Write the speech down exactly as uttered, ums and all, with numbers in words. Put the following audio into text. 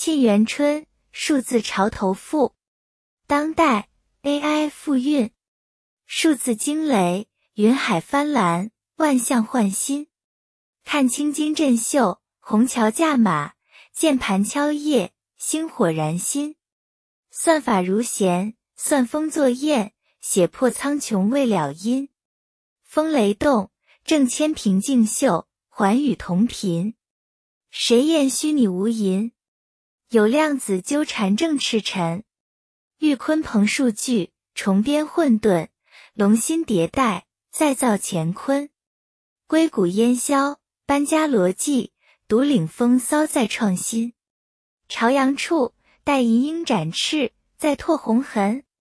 沁园春，数字潮头赋。当代 A I 复韵，数字惊雷，云海翻蓝，万象焕新。看青筋振袖，虹桥驾马，键盘敲叶，星火燃心。算法如弦，算风作雁，写破苍穹未了音。风雷动，正千平竞秀，寰宇同频。谁言虚拟无垠？有量子纠缠正赤沉。玉鲲鹏数据，重编混沌，龙心迭代，再造乾坤。硅谷烟消，搬家逻辑，独领风骚再创新。朝阳处，待银鹰展翅，再拓红痕。